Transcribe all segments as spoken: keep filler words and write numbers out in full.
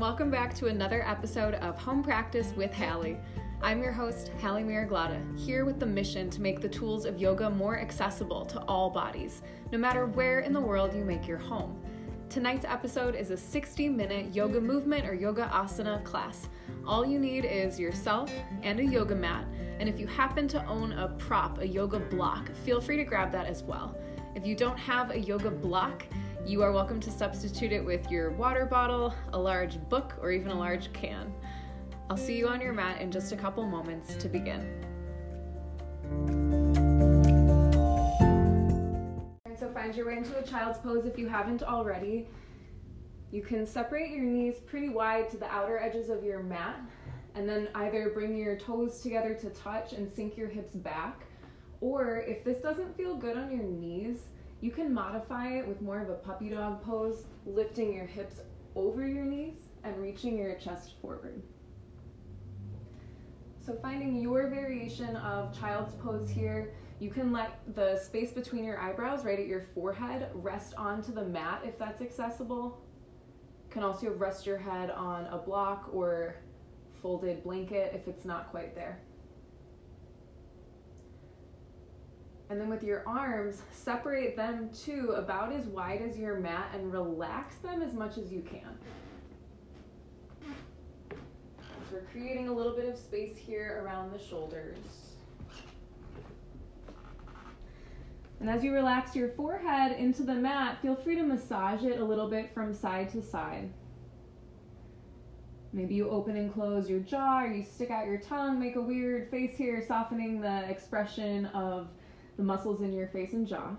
Welcome back to another episode of Home Practice with Hallie. I'm your host, Hallie Miraglata, here with the mission to make the tools of yoga more accessible to all bodies, no matter where in the world you make your home. Tonight's episode is a sixty minute yoga movement or yoga asana class. All you need is yourself and a yoga mat, and if you happen to own a prop, a yoga block, feel free to grab that as well. If you don't have a yoga block, you are welcome to substitute it with your water bottle, a large book, or even a large can. I'll see you on your mat in just a couple moments to begin. Alright, so find your way into a child's pose if you haven't already. You can separate your knees pretty wide to the outer edges of your mat, and then either bring your toes together to touch and sink your hips back, or if this doesn't feel good on your knees, you can modify it with more of a puppy dog pose, lifting your hips over your knees and reaching your chest forward. So finding your variation of child's pose here, you can let the space between your eyebrows right at your forehead rest onto the mat if that's accessible. You can also rest your head on a block or folded blanket if it's not quite there. And then with your arms, separate them too about as wide as your mat and relax them as much as you can. So we're creating a little bit of space here around the shoulders. And as you relax your forehead into the mat, feel free to massage it a little bit from side to side. Maybe you open and close your jaw, or you stick out your tongue, make a weird face here, softening the expression of the muscles in your face and jaw.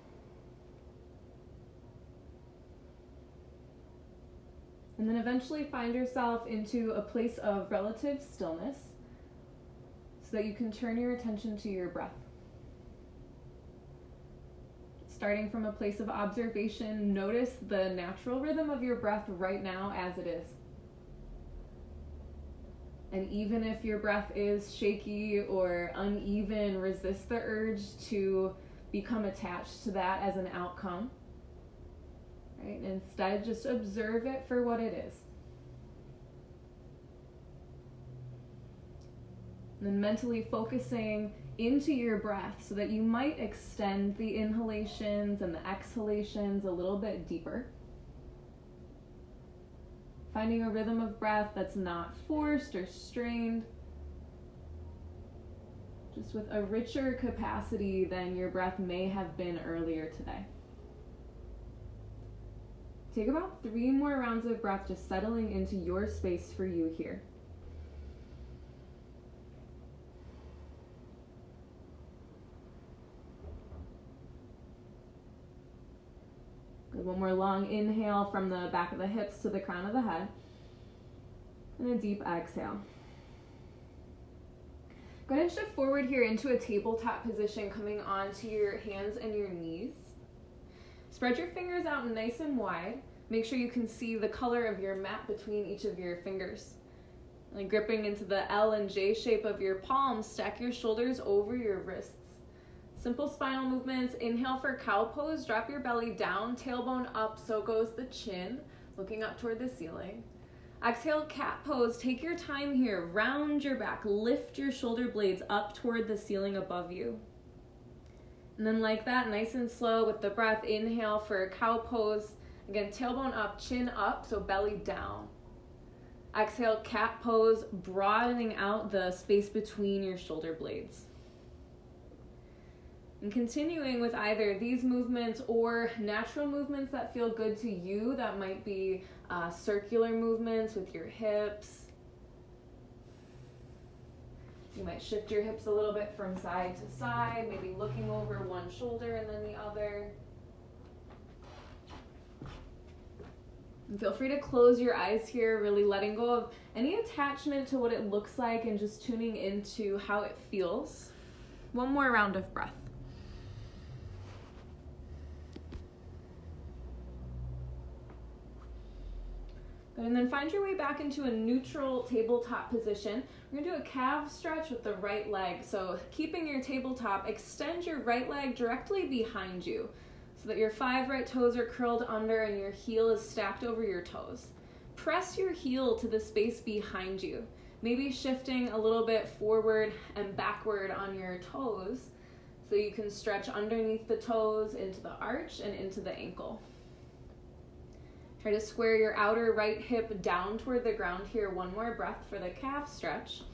And then eventually find yourself into a place of relative stillness so that you can turn your attention to your breath. Starting from a place of observation, notice the natural rhythm of your breath right now as it is. And even if your breath is shaky or uneven, resist the urge to become attached to that as an outcome. Right? Instead, just observe it for what it is. And then mentally focusing into your breath so that you might extend the inhalations and the exhalations a little bit deeper. Finding a rhythm of breath that's not forced or strained, just with a richer capacity than your breath may have been earlier today. Take about three more rounds of breath, just settling into your space for you here. Good. One more long inhale from the back of the hips to the crown of the head. And a deep exhale. Go ahead and shift forward here into a tabletop position, coming onto your hands and your knees. Spread your fingers out nice and wide. Make sure you can see the color of your mat between each of your fingers. And gripping into the L and J shape of your palms, stack your shoulders over your wrists. Simple spinal movements. Inhale for cow pose. Drop your belly down, tailbone up, so goes the chin, looking up toward the ceiling. Exhale, cat pose. Take your time here. Round your back. Lift your shoulder blades up toward the ceiling above you. And then like that, nice and slow with the breath, inhale for cow pose. Again, tailbone up, chin up, so belly down. Exhale, cat pose, broadening out the space between your shoulder blades. And continuing with either these movements or natural movements that feel good to you. That might be uh, circular movements with your hips. You might shift your hips a little bit from side to side, maybe looking over one shoulder and then the other. And feel free to close your eyes here, really letting go of any attachment to what it looks like and just tuning into how it feels. One more round of breath. Good, and then find your way back into a neutral tabletop position. We're gonna do a calf stretch with the right leg. So keeping your tabletop, extend your right leg directly behind you so that your five right toes are curled under and your heel is stacked over your toes. press your heel to the space behind you, maybe shifting a little bit forward and backward on your toes so you can stretch underneath the toes into the arch and into the ankle. Try to square your outer right hip down toward the ground here. One more breath for the calf stretch.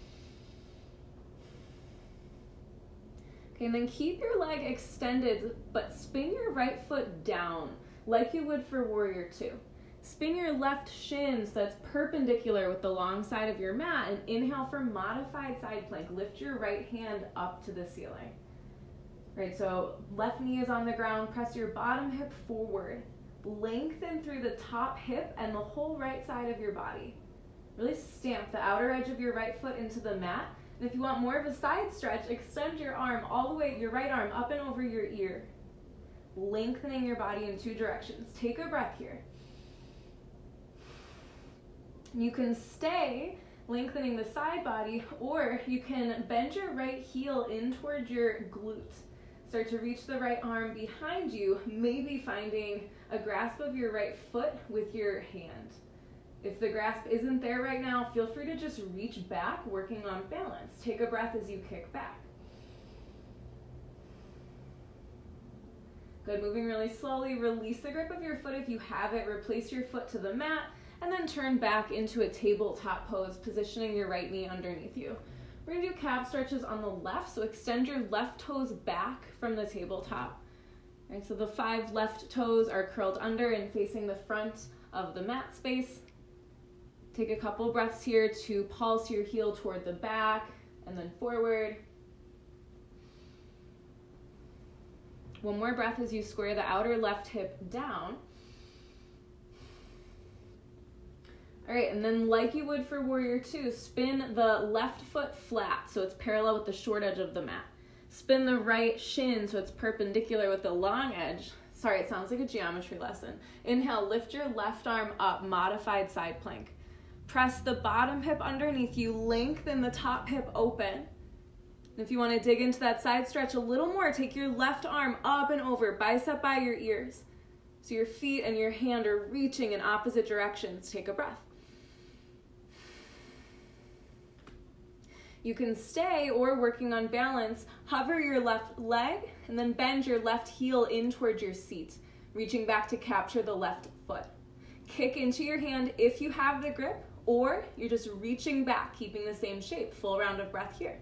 Okay, and then keep your leg extended, but spin your right foot down like you would for warrior two. Spin your left shin so that's perpendicular with the long side of your mat, and inhale for modified side plank. Lift your right hand up to the ceiling. Right, so left knee is on the ground, press your bottom hip forward. Lengthen through the top hip and the whole right side of your body. Really stamp the outer edge of your right foot into the mat. And if you want more of a side stretch, extend your arm all the way, your right arm up and over your ear. Lengthening your body in two directions. Take a breath here. You can stay lengthening the side body, or you can bend your right heel in towards your glute. Start to reach the right arm behind you, maybe finding a grasp of your right foot with your hand. If the grasp isn't there right now, feel free to just reach back, working on balance. Take a breath as you kick back. Good, moving really slowly. Release the grip of your foot if you have it. Replace your foot to the mat, and then turn back into a tabletop pose, positioning your right knee underneath you. We're gonna do calf stretches on the left, so extend your left toes back from the tabletop. All right, so the five left toes are curled under and facing the front of the mat space. Take a couple breaths here to pulse your heel toward the back and then forward. One more breath as you square the outer left hip down. All right, and then like you would for warrior two, spin the left foot flat so it's parallel with the short edge of the mat. Spin the right shin so it's perpendicular with the long edge. Sorry, it sounds like a geometry lesson. Inhale, lift your left arm up, modified side plank. Press the bottom hip underneath you, lengthen the top hip open. If you want to dig into that side stretch a little more, take your left arm up and over, bicep by your ears. So your feet and your hand are reaching in opposite directions. Take a breath. You can stay, or working on balance, hover your left leg and then bend your left heel in towards your seat, reaching back to capture the left foot. Kick into your hand if you have the grip, or you're just reaching back, keeping the same shape. Full round of breath here.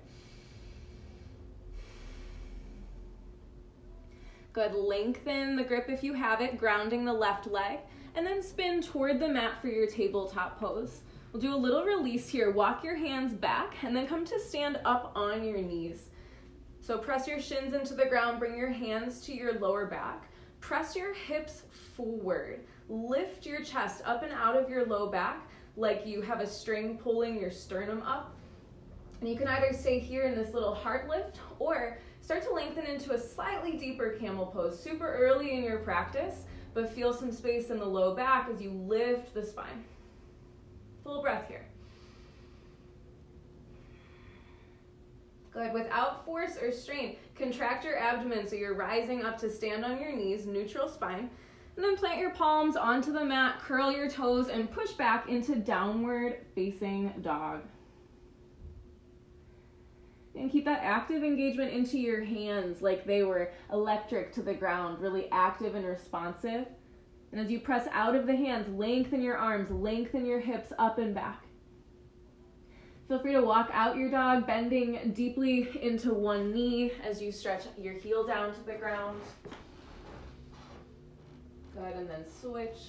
Good, lengthen the grip if you have it, grounding the left leg, and then spin toward the mat for your tabletop pose. We'll do a little release here. Walk your hands back and then come to stand up on your knees. So press your shins into the ground, bring your hands to your lower back. Press your hips forward. Lift your chest up and out of your low back like you have a string pulling your sternum up. And you can either stay here in this little heart lift or start to lengthen into a slightly deeper camel pose. Super early in your practice, but feel some space in the low back as you lift the spine. Full breath here. Good. Without force or strain, contract your abdomen so you're rising up to stand on your knees, neutral spine, and then plant your palms onto the mat, curl your toes, and push back into downward facing dog. And keep that active engagement into your hands like they were electric to the ground, really active and responsive. And as you press out of the hands, lengthen your arms, lengthen your hips up and back. Feel free to walk out your dog, bending deeply into one knee as you stretch your heel down to the ground. Good, and then switch.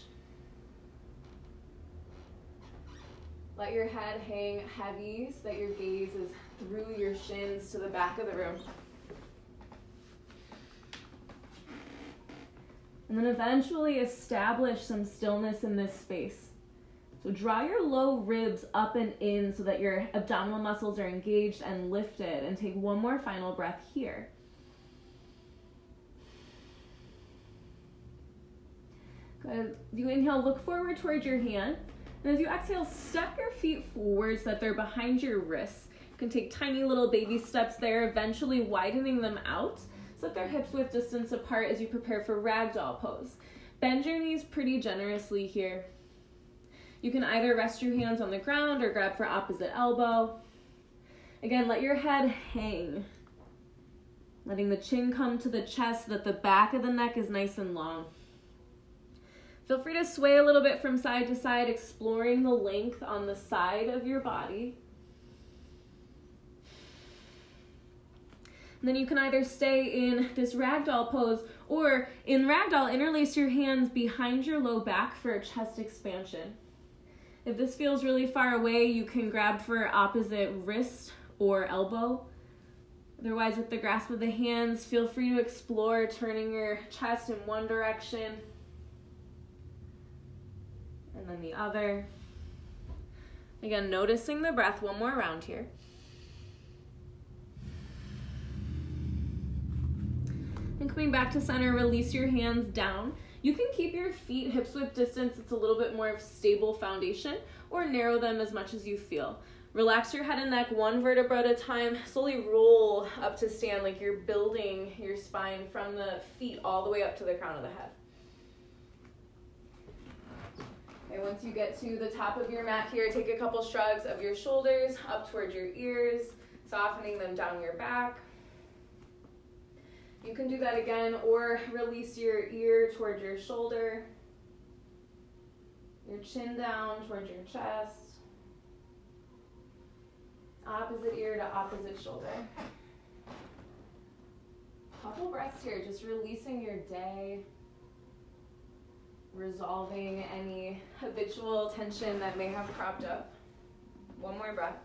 Let your head hang heavy so that your gaze is through your shins to the back of the room. And then eventually establish some stillness in this space. So draw your low ribs up and in so that your abdominal muscles are engaged and lifted. And take one more final breath here. Good. As you inhale, look forward towards your hand. And as you exhale, step your feet forward so that they're behind your wrists. You can take tiny little baby steps there, eventually widening them out so that they're hips width distance apart as you prepare for ragdoll pose. Bend your knees pretty generously here. You can either rest your hands on the ground or grab for opposite elbow. Again, let your head hang, letting the chin come to the chest so that the back of the neck is nice and long. Feel free to sway a little bit from side to side, exploring the length on the side of your body. And then you can either stay in this ragdoll pose, or in ragdoll, interlace your hands behind your low back for a chest expansion. If this feels really far away, you can grab for opposite wrist or elbow. Otherwise, with the grasp of the hands, feel free to explore turning your chest in one direction and then the other. Again, noticing the breath. One more round here. And coming back to center, release your hands down. You can keep your feet hips width distance. It's a little bit more of stable foundation, or narrow them as much as you feel. Relax your head and neck one vertebra at a time. Slowly roll up to stand like you're building your spine from the feet all the way up to the crown of the head. Okay, once you get to the top of your mat here, take a couple shrugs of your shoulders up towards your ears, softening them down your back. You can do that again, or release your ear towards your shoulder, your chin down towards your chest, opposite ear to opposite shoulder. Couple breaths here, just releasing your day, resolving any habitual tension that may have cropped up. One more breath.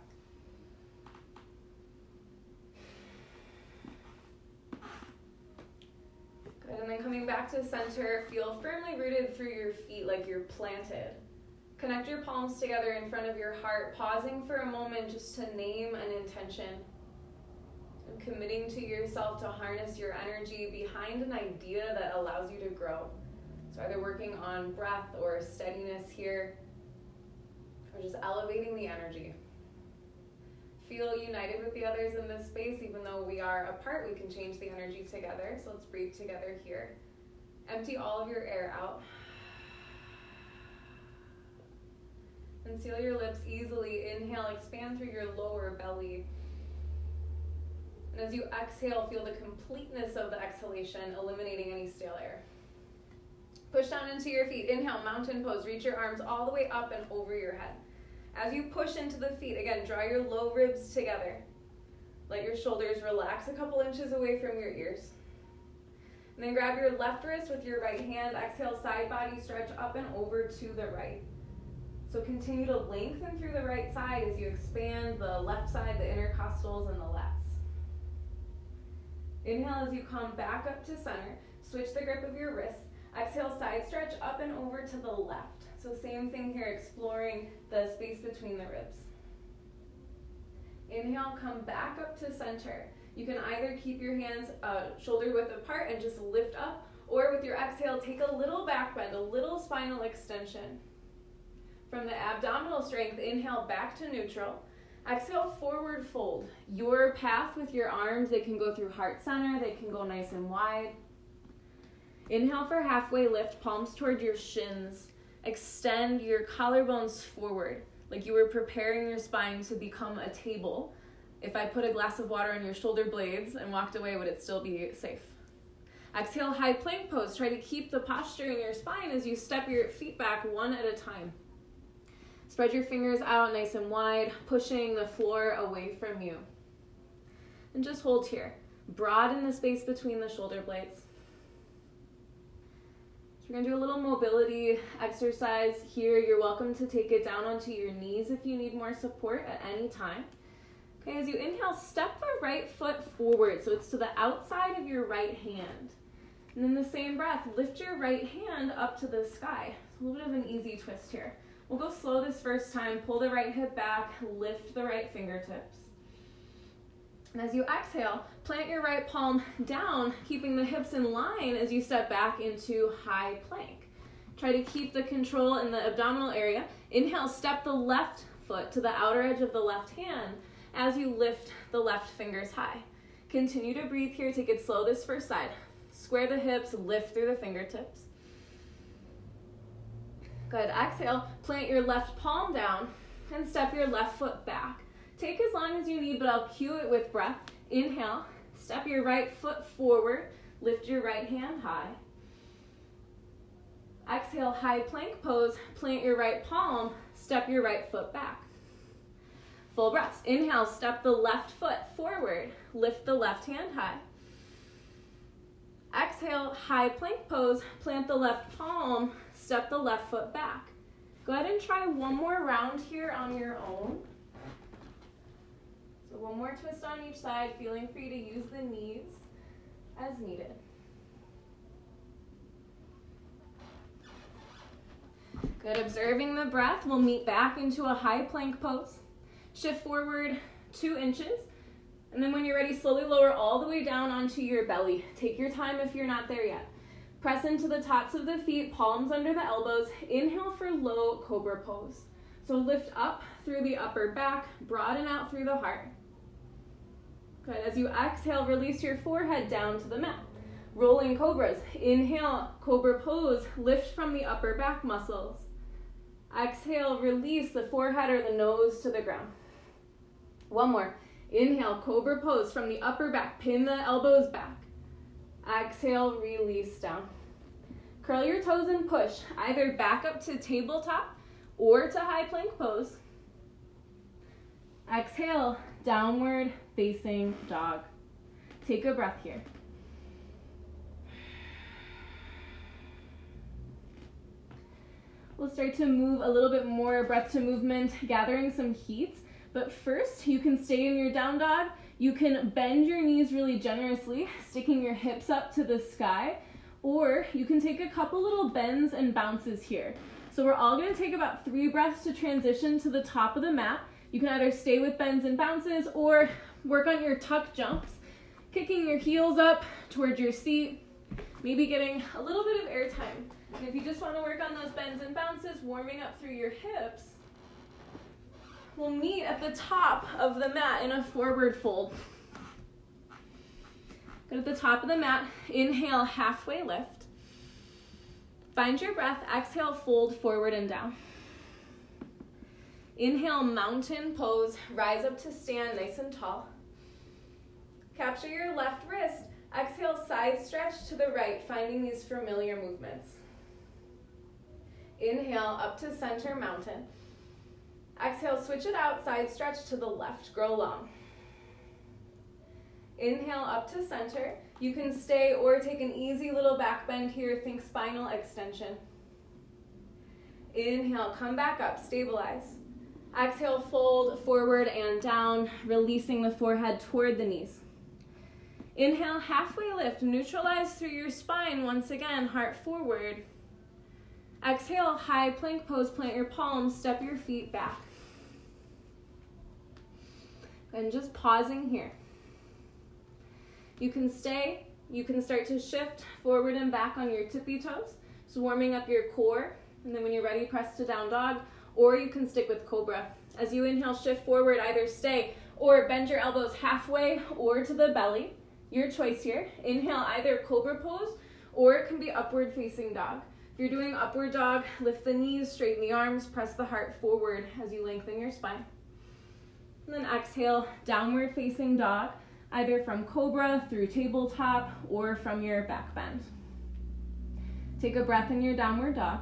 Good, and then coming back to center, feel firmly rooted through your feet like you're planted. Connect your palms together in front of your heart, pausing for a moment just to name an intention. And committing to yourself to harness your energy behind an idea that allows you to grow. So either working on breath or steadiness here, or just elevating the energy. Feel united with the others in this space. Even though we are apart, we can change the energy together. So let's breathe together here. Empty all of your air out. And seal your lips easily. Inhale, expand through your lower belly. And as you exhale, feel the completeness of the exhalation, eliminating any stale air. Push down into your feet. Inhale, mountain pose. Reach your arms all the way up and over your head. As you push into the feet, again, draw your low ribs together. Let your shoulders relax a couple inches away from your ears. And then grab your left wrist with your right hand. Exhale, side body stretch up and over to the right. So continue to lengthen through the right side as you expand the left side, the intercostals, and the lats. Inhale as you come back up to center. Switch the grip of your wrists. Exhale, side stretch up and over to the left. So same thing here, exploring the space between the ribs. Inhale, come back up to center. You can either keep your hands uh, shoulder width apart and just lift up, or with your exhale, take a little back bend, a little spinal extension. From the abdominal strength, inhale back to neutral. Exhale, forward fold. Your path with your arms, they can go through heart center, they can go nice and wide. Inhale for halfway lift, palms toward your shins. Extend your collarbones forward, like you were preparing your spine to become a table. If I put a glass of water on your shoulder blades and walked away, would it still be safe? Exhale, high plank pose. Try to keep the posture in your spine as you step your feet back one at a time. Spread your fingers out nice and wide, pushing the floor away from you. And just hold here. Broaden the space between the shoulder blades. So we're going to do a little mobility exercise here. You're welcome to take it down onto your knees if you need more support at any time. Okay, as you inhale, step the right foot forward so it's to the outside of your right hand. And in the same breath, lift your right hand up to the sky. It's a little bit of an easy twist here. We'll go slow this first time. Pull the right hip back, lift the right fingertips. And as you exhale, plant your right palm down, keeping the hips in line as you step back into high plank. Try to keep the control in the abdominal area. Inhale, step the left foot to the outer edge of the left hand as you lift the left fingers high. Continue to breathe here. Take it slow this first side. Square the hips, lift through the fingertips. Good. Exhale, plant your left palm down and step your left foot back. Take as long as you need, but I'll cue it with breath. Inhale, step your right foot forward, lift your right hand high. Exhale, high plank pose, plant your right palm, step your right foot back. Full breaths. Inhale, step the left foot forward, lift the left hand high. Exhale, high plank pose, plant the left palm, step the left foot back. Go ahead and try one more round here on your own. So one more twist on each side, feeling free to use the knees as needed. Good, observing the breath, we'll meet back into a high plank pose. Shift forward two inches, and then when you're ready, slowly lower all the way down onto your belly. Take your time if you're not there yet. Press into the tops of the feet, palms under the elbows. Inhale for low cobra pose. So lift up through the upper back, broaden out through the heart. Good, as you exhale, release your forehead down to the mat. Rolling cobras. Inhale, cobra pose, lift from the upper back muscles. Exhale, release the forehead or the nose to the ground. One more. Inhale, cobra pose from the upper back, pin the elbows back. Exhale, release down. Curl your toes and push, either back up to tabletop or to high plank pose. Exhale, downward facing dog. Take a breath here. We'll start to move a little bit more breath to movement, gathering some heat. But first, you can stay in your down dog. You can bend your knees really generously, sticking your hips up to the sky, or you can take a couple little bends and bounces here. So we're all gonna take about three breaths to transition to the top of the mat. You can either stay with bends and bounces or work on your tuck jumps, kicking your heels up towards your seat, maybe getting a little bit of air time. And if you just wanna work on those bends and bounces, warming up through your hips, we'll meet at the top of the mat in a forward fold. Good, at the top of the mat, inhale, halfway lift. Find your breath, exhale, fold forward and down. Inhale, mountain pose, rise up to stand nice and tall. Capture your left wrist, exhale, side stretch to the right, finding these familiar movements. Inhale, up to center, mountain. Exhale, switch it out, side stretch to the left, grow long. Inhale, up to center. You can stay or take an easy little back bend here, think spinal extension. Inhale, come back up, stabilize. Exhale, fold forward and down, releasing the forehead toward the knees. Inhale, halfway lift, neutralize through your spine once again, heart forward. Exhale, high plank pose, plant your palms, step your feet back. And just pausing here. You can stay, you can start to shift forward and back on your tippy toes, so warming up your core, and then when you're ready, press to down dog, or you can stick with cobra. As you inhale, shift forward, either stay or bend your elbows halfway or to the belly. Your choice here. Inhale, either cobra pose, or it can be upward facing dog. If you're doing upward dog, lift the knees, straighten the arms, press the heart forward as you lengthen your spine. And then exhale, downward facing dog, either from cobra through tabletop or from your back bend. Take a breath in your downward dog.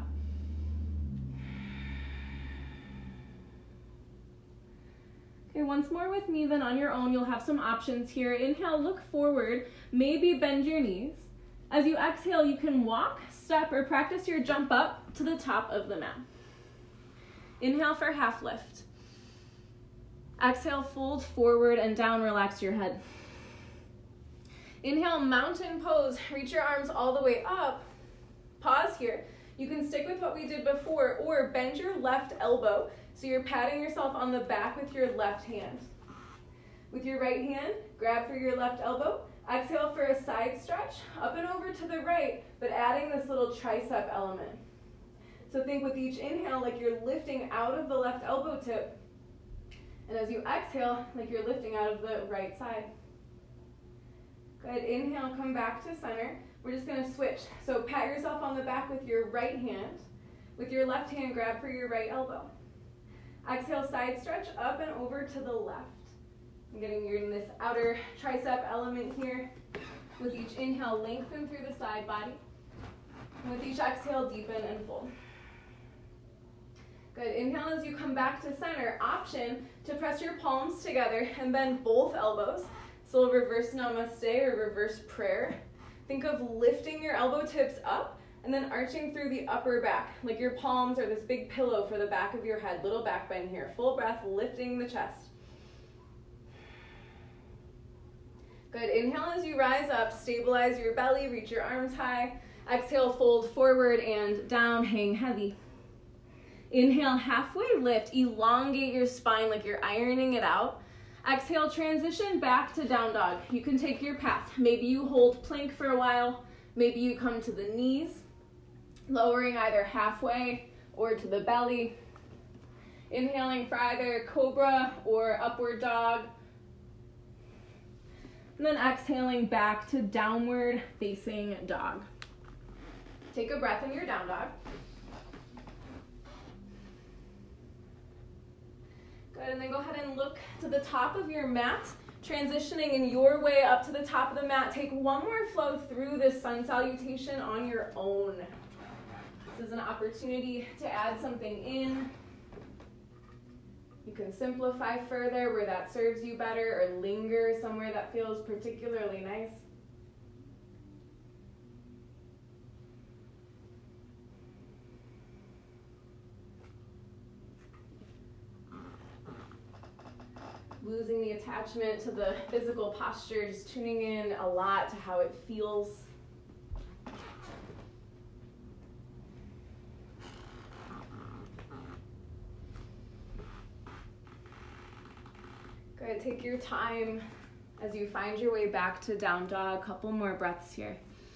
Okay, once more with me, then on your own, you'll have some options here. Inhale, look forward, maybe bend your knees. As you exhale, you can walk, step, or practice your jump up to the top of the mat. Inhale for half lift. Exhale, fold forward and down, relax your head. Inhale, mountain pose, reach your arms all the way up. Pause here. You can stick with what we did before, or bend your left elbow so you're patting yourself on the back with your left hand. With your right hand, grab for your left elbow. Exhale for a side stretch, up and over to the right, but adding this little tricep element. So think with each inhale like you're lifting out of the left elbow tip, and as you exhale, like you're lifting out of the right side. Good, inhale, come back to center. We're just gonna switch. So pat yourself on the back with your right hand. With your left hand, grab for your right elbow. Exhale, side stretch up and over to the left. I'm getting you in this outer tricep element here. With each inhale, lengthen through the side body. And with each exhale, deepen and fold. Good. Inhale as you come back to center. Option to press your palms together and bend both elbows. So reverse namaste or reverse prayer. Think of lifting your elbow tips up and then arching through the upper back, like your palms are this big pillow for the back of your head. Little back bend here. Full breath, lifting the chest. Good. Inhale as you rise up, stabilize your belly, reach your arms high. Exhale, fold forward and down, hang heavy. Inhale, halfway lift, elongate your spine like you're ironing it out. Exhale, transition back to down dog. You can take your path. Maybe you hold plank for a while. Maybe you come to the knees, lowering either halfway or to the belly. Inhaling for either cobra or upward dog. And then exhaling back to downward facing dog. Take a breath in your down dog. Good, and then go ahead and look to the top of your mat, transitioning in your way up to the top of the mat. Take one more flow through this sun salutation on your own. This is an opportunity to add something in. You can simplify further where that serves you better or linger somewhere that feels particularly nice. Losing the attachment to the physical posture, just tuning in a lot to how it feels. Good, take your time as you find your way back to down dog. Couple more breaths here.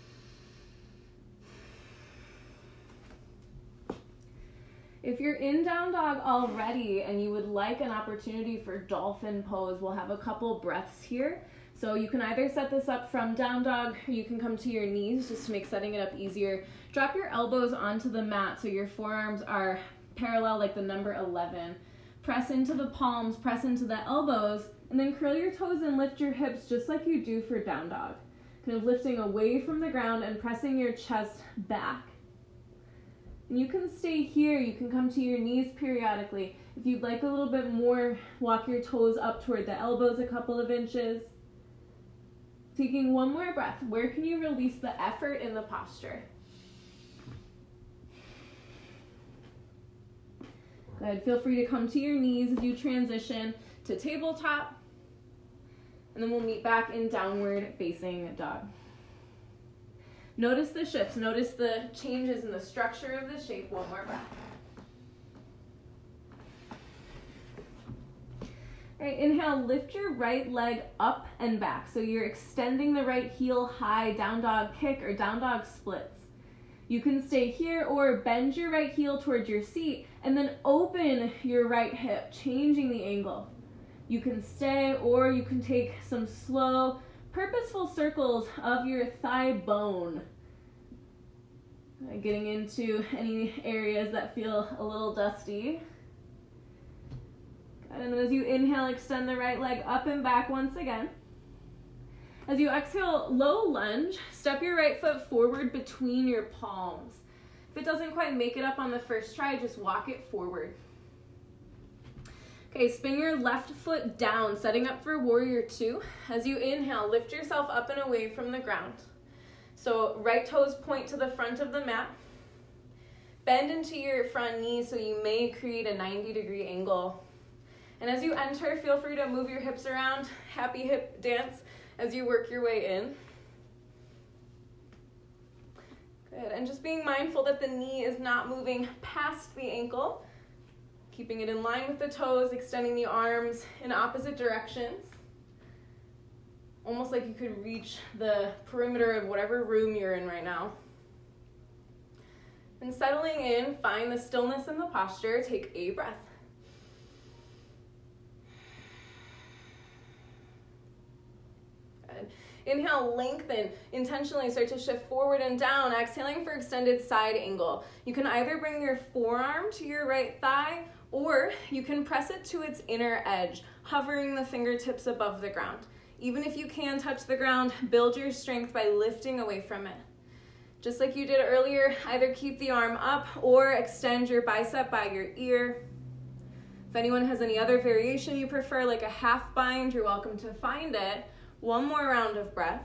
If you're in down dog already and you would like an opportunity for dolphin pose, we'll have a couple breaths here. So you can either set this up from down dog or you can come to your knees just to make setting it up easier. Drop your elbows onto the mat so your forearms are parallel like the number eleven. Press into the palms, press into the elbows, and then curl your toes and lift your hips just like you do for down dog. Kind of lifting away from the ground and pressing your chest back. And you can stay here, you can come to your knees periodically. If you'd like a little bit more, walk your toes up toward the elbows a couple of inches. Taking one more breath, where can you release the effort in the posture? Good, feel free to come to your knees as you transition to tabletop. And then we'll meet back in downward facing dog. Notice the shifts, notice the changes in the structure of the shape. One more breath. All right, inhale, lift your right leg up and back. So you're extending the right heel high, down dog kick or down dog splits. You can stay here or bend your right heel towards your seat and then open your right hip, changing the angle. You can stay or you can take some slow, purposeful circles of your thigh bone. Getting into any areas that feel a little dusty. And then as you inhale, extend the right leg up and back once again. As you exhale, low lunge, step your right foot forward between your palms. If it doesn't quite make it up on the first try, just walk it forward. Okay, spin your left foot down, setting up for warrior two. As you inhale, lift yourself up and away from the ground. So right toes point to the front of the mat. Bend into your front knees so you may create a ninety degree angle. And as you enter, feel free to move your hips around. Happy hip dance as you work your way in. Good, and just being mindful that the knee is not moving past the ankle. Keeping it in line with the toes, extending the arms in opposite directions. Almost like you could reach the perimeter of whatever room you're in right now. And settling in, find the stillness in the posture. Take a breath. Good. Inhale, lengthen. Intentionally start to shift forward and down, exhaling for extended side angle. You can either bring your forearm to your right thigh, or you can press it to its inner edge, hovering the fingertips above the ground. Even if you can touch the ground, build your strength by lifting away from it. Just like you did earlier, either keep the arm up or extend your bicep by your ear. If anyone has any other variation you prefer, like a half bind, you're welcome to find it. One more round of breath.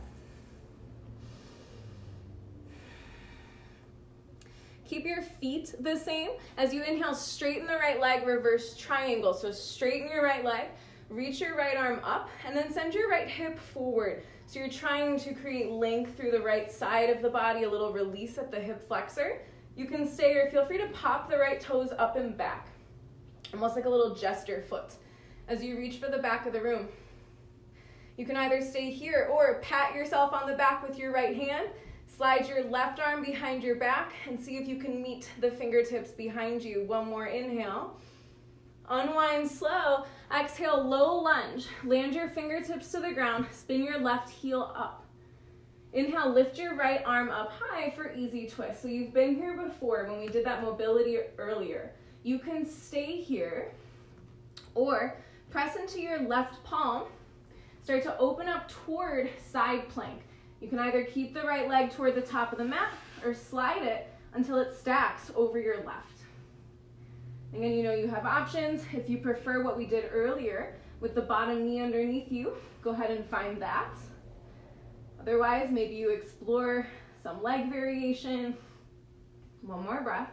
Keep your feet the same. As you inhale, straighten the right leg, reverse triangle. So straighten your right leg, reach your right arm up, and then send your right hip forward. So you're trying to create length through the right side of the body, a little release at the hip flexor. You can stay or feel free to pop the right toes up and back, almost like a little gesture foot as you reach for the back of the room. You can either stay here or pat yourself on the back with your right hand, slide your left arm behind your back, and see if you can meet the fingertips behind you. One more inhale. Unwind slow. Exhale, low lunge. Land your fingertips to the ground. Spin your left heel up. Inhale, lift your right arm up high for easy twist. So you've been here before when we did that mobility earlier. You can stay here or press into your left palm. Start to open up toward side plank. You can either keep the right leg toward the top of the mat or slide it until it stacks over your left. Again, you know you have options. If you prefer what we did earlier with the bottom knee underneath you, go ahead and find that. Otherwise, maybe you explore some leg variation. One more breath.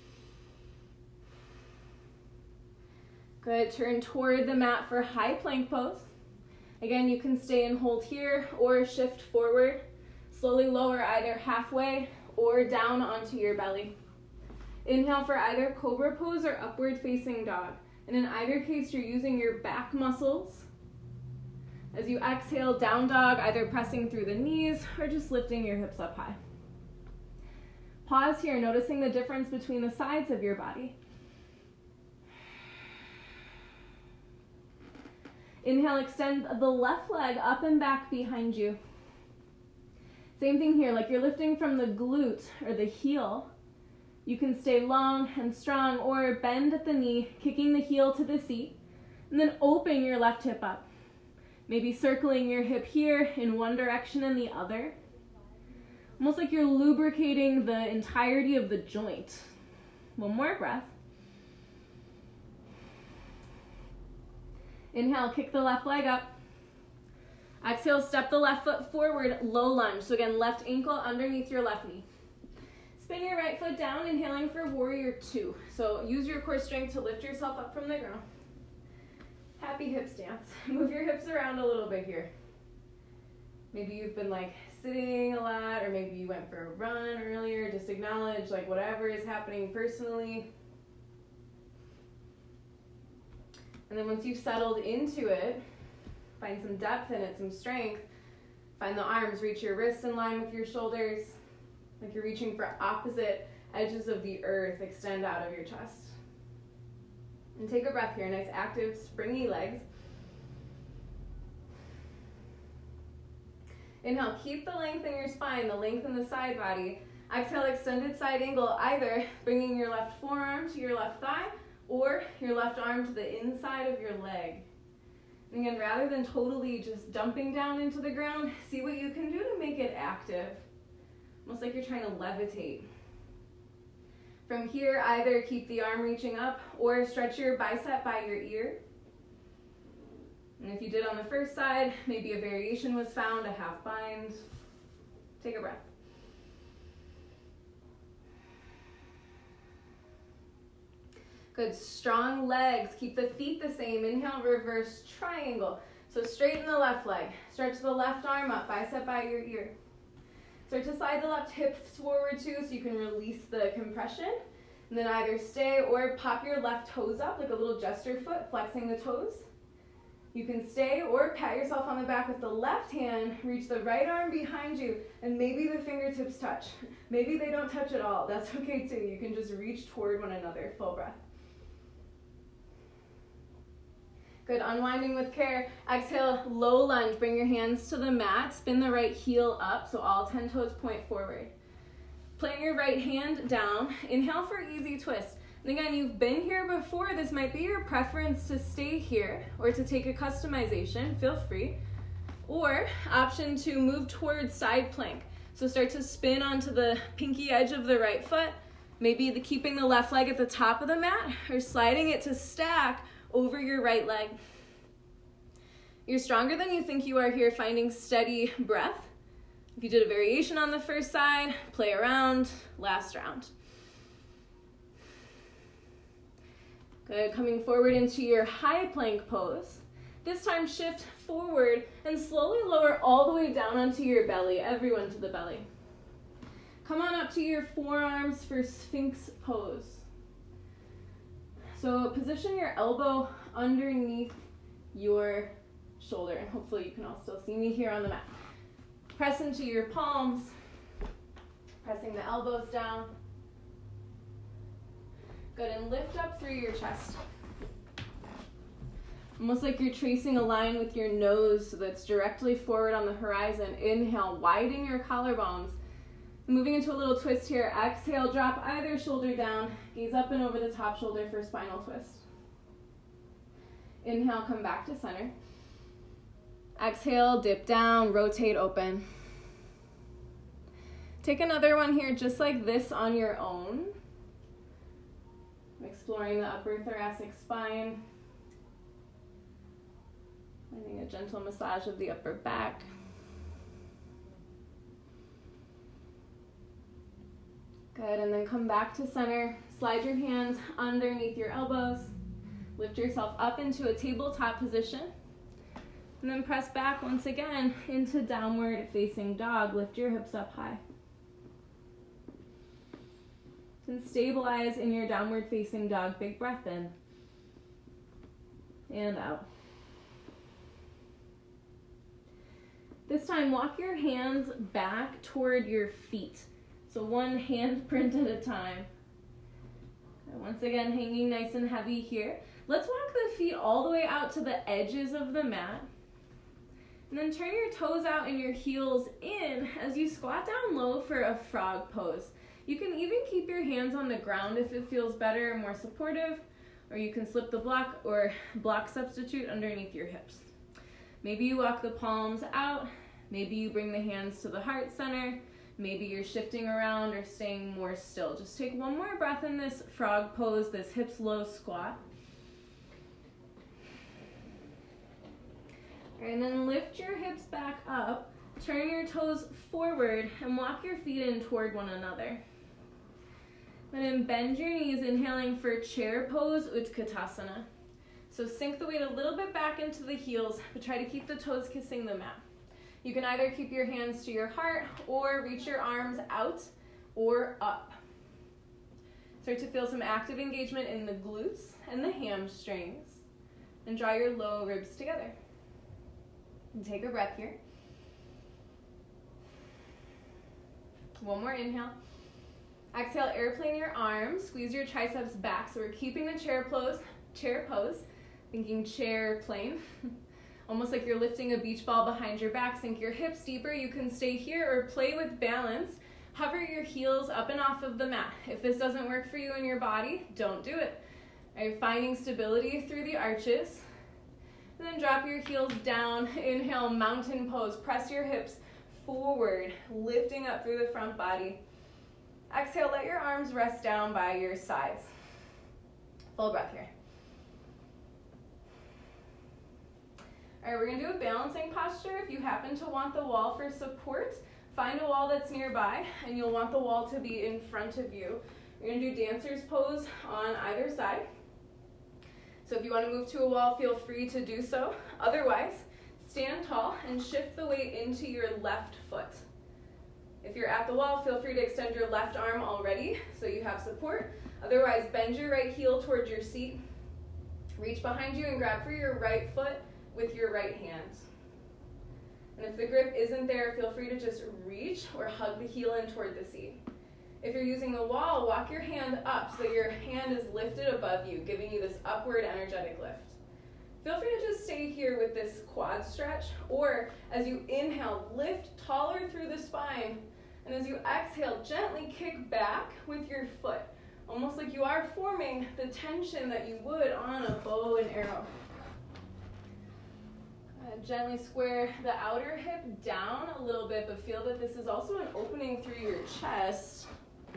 Good, turn toward the mat for high plank pose. Again, you can stay and hold here or shift forward. Slowly lower either halfway or down onto your belly. Inhale for either cobra pose or upward facing dog. And in either case, you're using your back muscles. As you exhale, down dog, either pressing through the knees or just lifting your hips up high. Pause here, noticing the difference between the sides of your body. Inhale, extend the left leg up and back behind you. Same thing here, like you're lifting from the glute or the heel. You can stay long and strong or bend at the knee, kicking the heel to the seat, and then open your left hip up. Maybe circling your hip here in one direction and the other. Almost like you're lubricating the entirety of the joint. One more breath. Inhale, kick the left leg up. Exhale, step the left foot forward, low lunge. So again, left ankle underneath your left knee. Spin your right foot down, inhaling for warrior two. So use your core strength to lift yourself up from the ground. Happy hip stance. Move your hips around a little bit here. Maybe you've been like sitting a lot, or maybe you went for a run earlier. Just acknowledge like whatever is happening personally. And then once you've settled into it, find some depth in it, some strength. Find the arms, reach your wrists in line with your shoulders. Like you're reaching for opposite edges of the earth. Extend out of your chest. And take a breath here, nice active springy legs. Inhale, keep the length in your spine, the length in the side body. Exhale, extended side angle, either bringing your left forearm to your left thigh or your left arm to the inside of your leg. And again, rather than totally just dumping down into the ground, see what you can do to make it active. Almost like you're trying to levitate. From here, either keep the arm reaching up or stretch your bicep by your ear. And if you did on the first side, maybe a variation was found, a half bind. Take a breath. Good, strong legs. Keep the feet the same. Inhale, reverse triangle. So straighten the left leg. Stretch the left arm up, bicep by your ear. Start to slide the left hip forward too so you can release the compression. And then either stay or pop your left toes up like a little gesture foot, flexing the toes. You can stay or pat yourself on the back with the left hand, reach the right arm behind you, and maybe the fingertips touch. Maybe they don't touch at all. That's okay too. You can just reach toward one another. Full breath. Good, unwinding with care. Exhale, low lunge. Bring your hands to the mat. Spin the right heel up so all ten toes point forward. Plant your right hand down. Inhale for easy twist. And again, you've been here before. This might be your preference to stay here or to take a customization. Feel free. Or option to move towards side plank. So start to spin onto the pinky edge of the right foot. Maybe the, keeping the left leg at the top of the mat or sliding it to stack over your right leg. You're stronger than you think you are here, finding steady breath. If you did a variation on the first side, play around, last round. Good, coming forward into your high plank pose. This time shift forward and slowly lower all the way down onto your belly, everyone to the belly. Come on up to your forearms for Sphinx pose. So position your elbow underneath your shoulder, and hopefully you can all still see me here on the mat. Press into your palms, pressing the elbows down. Good, and lift up through your chest. Almost like you're tracing a line with your nose so that's directly forward on the horizon. Inhale, widen your collarbones. Moving into a little twist here. Exhale, drop either shoulder down. Gaze up and over the top shoulder for spinal twist. Inhale, come back to center. Exhale, dip down, rotate open. Take another one here just like this on your own. Exploring the upper thoracic spine. Finding a gentle massage of the upper back. Good, and then come back to center. Slide your hands underneath your elbows. Lift yourself up into a tabletop position. And then press back once again into downward facing dog. Lift your hips up high. And stabilize in your downward facing dog. Big breath in. And out. This time, walk your hands back toward your feet. So one hand print at a time. And once again, hanging nice and heavy here. Let's walk the feet all the way out to the edges of the mat. And then turn your toes out and your heels in as you squat down low for a frog pose. You can even keep your hands on the ground if it feels better and more supportive, or you can slip the block or block substitute underneath your hips. Maybe you walk the palms out, maybe you bring the hands to the heart center, maybe you're shifting around or staying more still. Just take one more breath in this frog pose, this hips low squat. And then lift your hips back up, turn your toes forward, and walk your feet in toward one another. And then bend your knees, inhaling for chair pose, Utkatasana. So sink the weight a little bit back into the heels, but try to keep the toes kissing the mat. You can either keep your hands to your heart or reach your arms out or up. Start to feel some active engagement in the glutes and the hamstrings. And draw your low ribs together. And take a breath here. One more inhale. Exhale, airplane your arms. Squeeze your triceps back. So we're keeping the chair pose, chair pose. Thinking chair plane. Almost like you're lifting a beach ball behind your back. Sink your hips deeper. You can stay here or play with balance. Hover your heels up and off of the mat. If this doesn't work for you and your body, don't do it. Are you finding stability through the arches? And then drop your heels down. Inhale, mountain pose. Press your hips forward, lifting up through the front body. Exhale, let your arms rest down by your sides. Full breath here. All right, we're gonna do a balancing posture. If you happen to want the wall for support, find a wall that's nearby, and you'll want the wall to be in front of you. We're gonna do dancer's pose on either side. So if you wanna move to a wall, feel free to do so. Otherwise, stand tall and shift the weight into your left foot. If you're at the wall, feel free to extend your left arm already so you have support. Otherwise, bend your right heel towards your seat. Reach behind you and grab for your right foot with your right hand. And if the grip isn't there, feel free to just reach or hug the heel in toward the seat. If you're using the wall, walk your hand up so your hand is lifted above you, giving you this upward energetic lift. Feel free to just stay here with this quad stretch, or as you inhale, lift taller through the spine, and as you exhale, gently kick back with your foot, almost like you are forming the tension that you would on a bow and arrow. Uh, gently square the outer hip down a little bit, but feel that this is also an opening through your chest.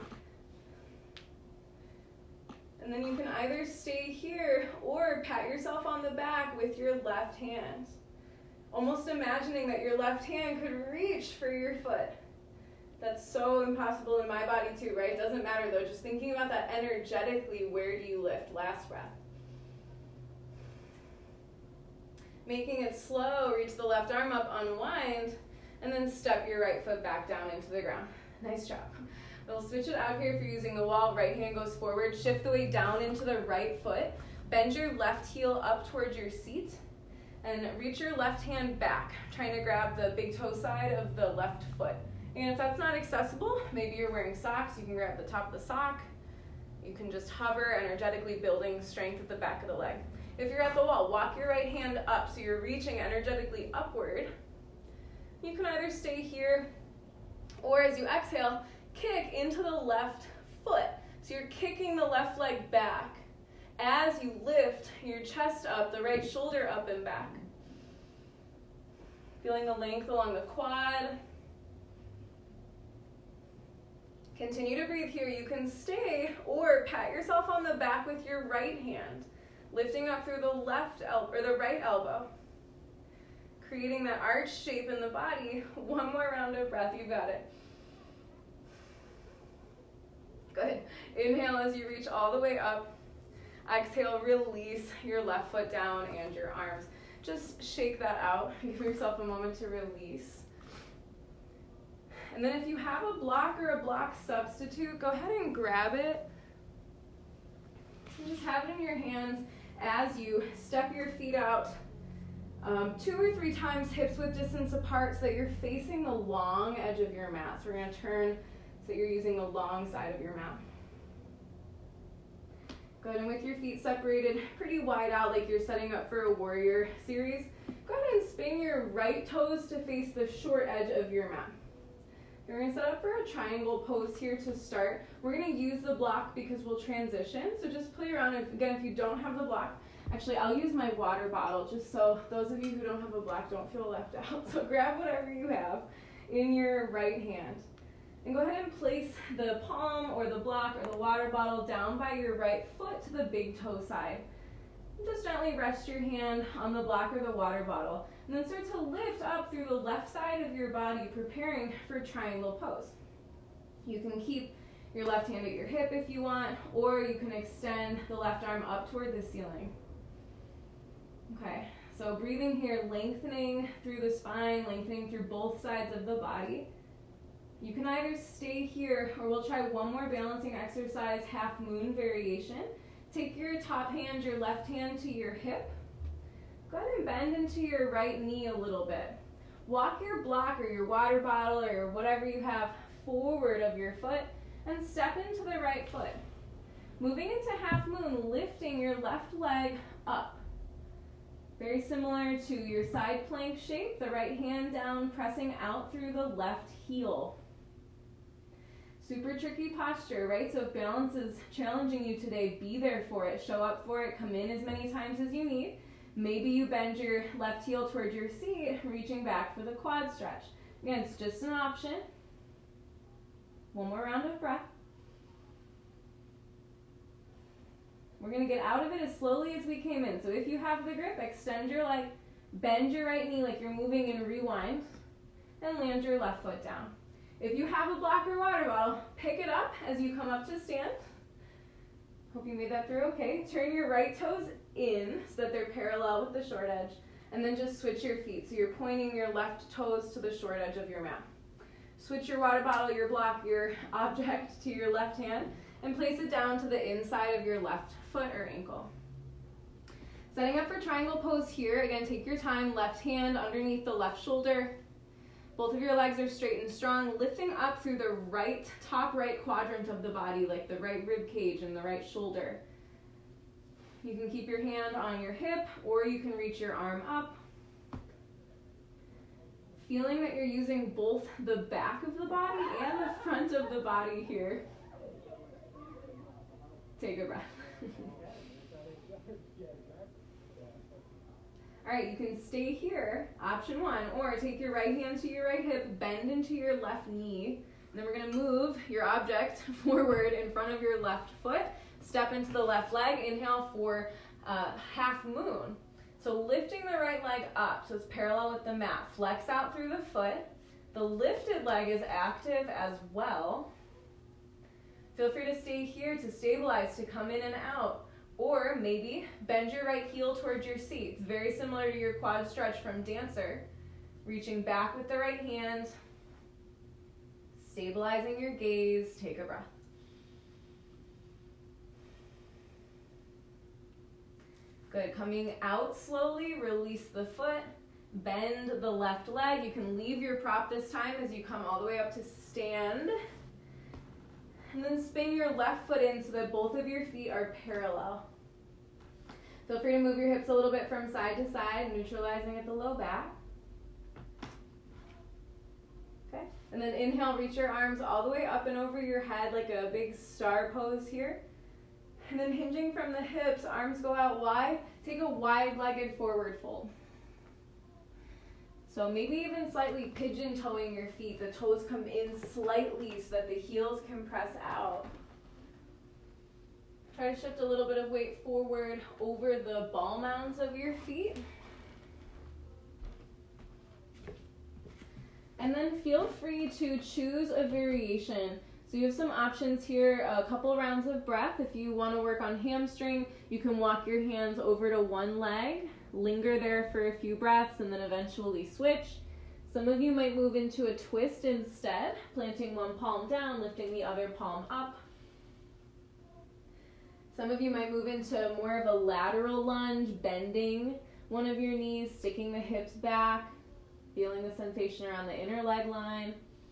And then you can either stay here or pat yourself on the back with your left hand. Almost imagining that your left hand could reach for your foot. That's so impossible in my body too, right? Doesn't matter though, just thinking about that energetically, where do you lift? Last breath. Making it slow, reach the left arm up, unwind, and then step your right foot back down into the ground. Nice job. We'll switch it out here if you're using the wall. Right hand goes forward. Shift the weight down into the right foot. Bend your left heel up towards your seat. And reach your left hand back, trying to grab the big toe side of the left foot. And if that's not accessible, maybe you're wearing socks, you can grab the top of the sock. You can just hover, energetically building strength at the back of the leg. If you're at the wall, walk your right hand up so you're reaching energetically upward. You can either stay here, or as you exhale, kick into the left foot. So you're kicking the left leg back as you lift your chest up, the right shoulder up and back. Feeling the length along the quad. Continue to breathe here. You can stay or pat yourself on the back with your right hand, lifting up through the left elbow or the right elbow, creating that arch shape in the body. One more round of breath. You got it. Good. Inhale as you reach all the way up. Exhale, release your left foot down and your arms. Just shake that out. Give yourself a moment to release. And then if you have a block or a block substitute, go ahead and grab it. Just have it in your hands as you step your feet out um, two or three times, hips width distance apart, so that you're facing the long edge of your mat. So we're going to turn so you're using the long side of your mat. Go ahead and with your feet separated pretty wide out like you're setting up for a warrior series, go ahead and spin your right toes to face the short edge of your mat. We're going to set up for a triangle pose here to start. We're going to use the block because we'll transition, so just play around. If, again, if you don't have the block, actually I'll use my water bottle just so those of you who don't have a block don't feel left out. So grab whatever you have in your right hand. And go ahead and place the palm or the block or the water bottle down by your right foot to the big toe side. And just gently rest your hand on the block or the water bottle. And then start to lift up through the left side of your body, preparing for triangle pose. You can keep your left hand at your hip if you want, or you can extend the left arm up toward the ceiling. Okay, so breathing here, lengthening through the spine, lengthening through both sides of the body. You can either stay here, or we'll try one more balancing exercise, half moon variation. Take your top hand, your left hand to your hip. Go ahead and bend into your right knee a little bit. Walk your block or your water bottle or whatever you have forward of your foot and step into the right foot. Moving into half moon, lifting your left leg up. Very similar to your side plank shape, the right hand down, pressing out through the left heel. Super tricky posture, right? So if balance is challenging you today, be there for it, show up for it, come in as many times as you need. Maybe you bend your left heel towards your seat, reaching back for the quad stretch. Again, it's just an option. One more round of breath. We're going to get out of it as slowly as we came in. So if you have the grip, extend your leg, bend your right knee like you're moving in rewind, and land your left foot down. If you have a block or water bottle, pick it up as you come up to stand. Hope you made that through okay. Turn your right toes in so that they're parallel with the short edge, and then just switch your feet. So you're pointing your left toes to the short edge of your mat. Switch your water bottle, your block, your object to your left hand, and place it down to the inside of your left foot or ankle. Setting up for triangle pose here. Again, take your time, left hand underneath the left shoulder. Both of your legs are straight and strong, lifting up through the right, top right quadrant of the body, like the right rib cage and the right shoulder. You can keep your hand on your hip, or you can reach your arm up. Feeling that you're using both the back of the body and the front of the body here. Take a breath. All right, you can stay here, option one, or take your right hand to your right hip, bend into your left knee, and then we're gonna move your object forward in front of your left foot, step into the left leg, inhale for uh, half moon. So lifting the right leg up, so it's parallel with the mat. Flex out through the foot. The lifted leg is active as well. Feel free to stay here to stabilize, to come in and out. Or maybe bend your right heel towards your seat. It's very similar to your quad stretch from dancer. Reaching back with the right hand. Stabilizing your gaze. Take a breath. Good, coming out slowly, release the foot, bend the left leg. You can leave your prop this time as you come all the way up to stand. And then spin your left foot in so that both of your feet are parallel. Feel free to move your hips a little bit from side to side, neutralizing at the low back. Okay, and then inhale, reach your arms all the way up and over your head like a big star pose here. And then hinging from the hips, arms go out wide. Take a wide-legged forward fold. So maybe even slightly pigeon toeing your feet. The toes come in slightly so that the heels can press out. Try to shift a little bit of weight forward over the ball mounds of your feet. And then feel free to choose a variation. So you have some options here, a couple rounds of breath. If you want to work on hamstring, you can walk your hands over to one leg, linger there for a few breaths, and then eventually switch. Some of you might move into a twist instead, planting one palm down, lifting the other palm up. Some of you might move into more of a lateral lunge, bending one of your knees, sticking the hips back, feeling the sensation around the inner leg line.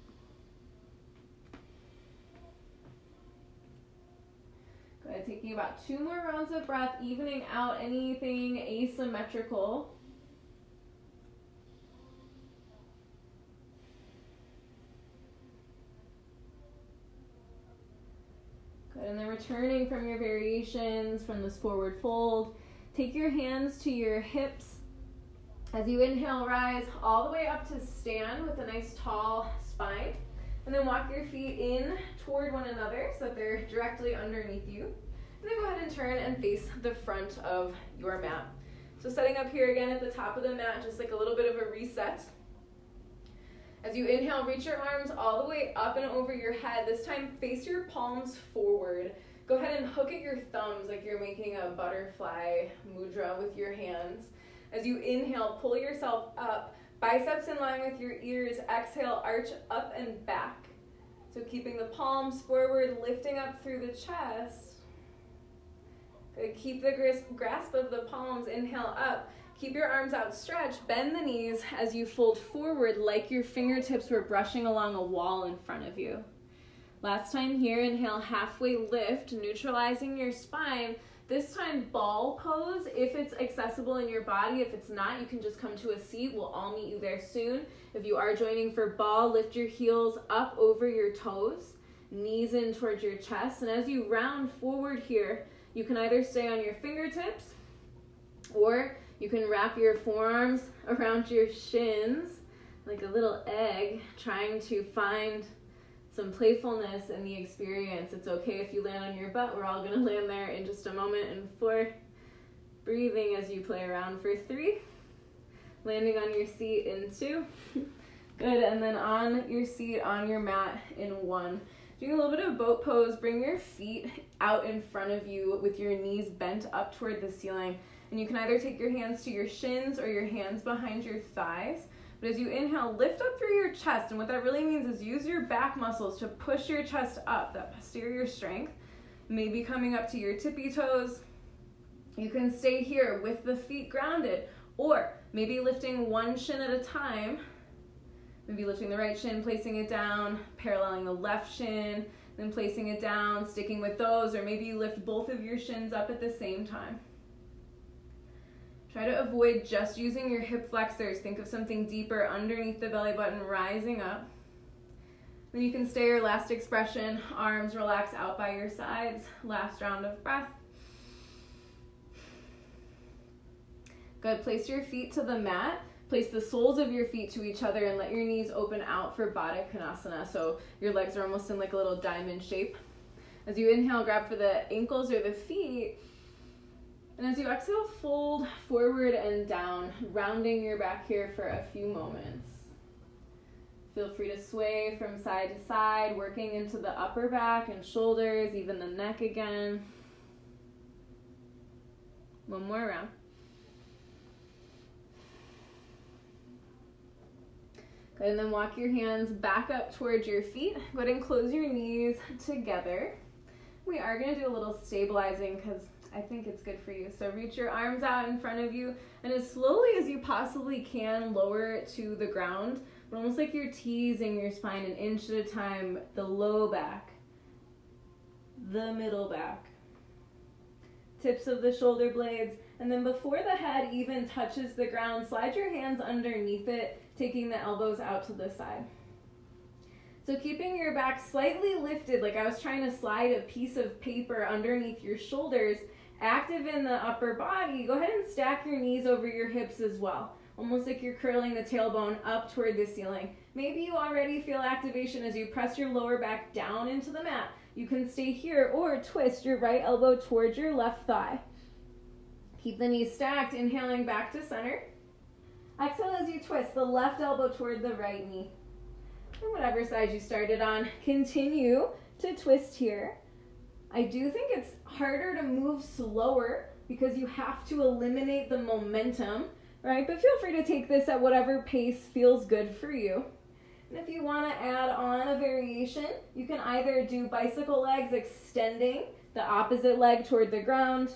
Good, taking about two more rounds of breath, evening out anything asymmetrical. Good, and then returning from your variations from this forward fold, take your hands to your hips. As you inhale, rise all the way up to stand with a nice tall spine. And then walk your feet in toward one another so that they're directly underneath you. And then go ahead and turn and face the front of your mat. So setting up here again at the top of the mat, just like a little bit of a reset. As you inhale, reach your arms all the way up and over your head. This time, face your palms forward. Go ahead and hook at your thumbs like you're making a butterfly mudra with your hands. As you inhale, pull yourself up. Biceps in line with your ears. Exhale, arch up and back. So keeping the palms forward, lifting up through the chest. Good. Keep the grasp of the palms. Inhale up. Keep your arms outstretched. Bend the knees as you fold forward like your fingertips were brushing along a wall in front of you. Last time here, inhale, halfway lift, neutralizing your spine. This time, ball pose, if it's accessible in your body. If it's not, you can just come to a seat. We'll all meet you there soon. If you are joining for ball, lift your heels up over your toes, knees in towards your chest. And as you round forward here, you can either stay on your fingertips or you can wrap your forearms around your shins like a little egg, trying to find some playfulness in the experience. It's okay if you land on your butt. We're all gonna land there in just a moment. And four, breathing as you play around for three, landing on your seat in two, good, and then on your seat, on your mat in one. Doing a little bit of boat pose, bring your feet out in front of you with your knees bent up toward the ceiling. And you can either take your hands to your shins or your hands behind your thighs. But as you inhale, lift up through your chest. And what that really means is use your back muscles to push your chest up, that posterior strength. Maybe coming up to your tippy toes. You can stay here with the feet grounded, or maybe lifting one shin at a time. Maybe lifting the right shin, placing it down, paralleling the left shin, then placing it down, sticking with those, or maybe you lift both of your shins up at the same time. Try to avoid just using your hip flexors. Think of something deeper underneath the belly button, rising up. Then you can stay your last expression, arms relax out by your sides. Last round of breath. Good, place your feet to the mat. Place the soles of your feet to each other and let your knees open out for Baddha Konasana. So your legs are almost in like a little diamond shape. As you inhale, grab for the ankles or the feet. And as you exhale, fold forward and down, rounding your back here for a few moments. Feel free to sway from side to side, working into the upper back and shoulders, even the neck again. One more round. Good, and then walk your hands back up towards your feet. Go ahead and close your knees together. We are going to do a little stabilizing because I think it's good for you. So reach your arms out in front of you and as slowly as you possibly can, lower it to the ground. But almost like you're teasing your spine an inch at a time, the low back, the middle back, tips of the shoulder blades, and then before the head even touches the ground, slide your hands underneath it, taking the elbows out to the side. So keeping your back slightly lifted, like I was trying to slide a piece of paper underneath your shoulders, active in the upper body, go ahead and stack your knees over your hips as well. Almost like you're curling the tailbone up toward the ceiling. Maybe you already feel activation as you press your lower back down into the mat. You can stay here or twist your right elbow towards your left thigh. Keep the knees stacked, inhaling back to center. Exhale as you twist the left elbow toward the right knee. Or whatever side you started on, continue to twist here. I do think it's harder to move slower because you have to eliminate the momentum, right? But feel free to take this at whatever pace feels good for you. And if you want to add on a variation, you can either do bicycle legs extending the opposite leg toward the ground.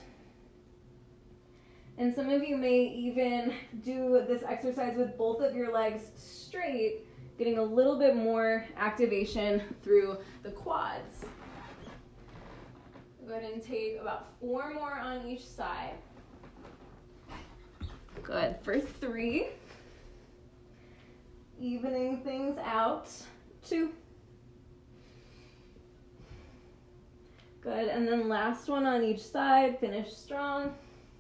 And some of you may even do this exercise with both of your legs straight, getting a little bit more activation through the quads. Go ahead and take about four more on each side. Good, for three. Evening things out. Two. Good, and then last one on each side, finish strong.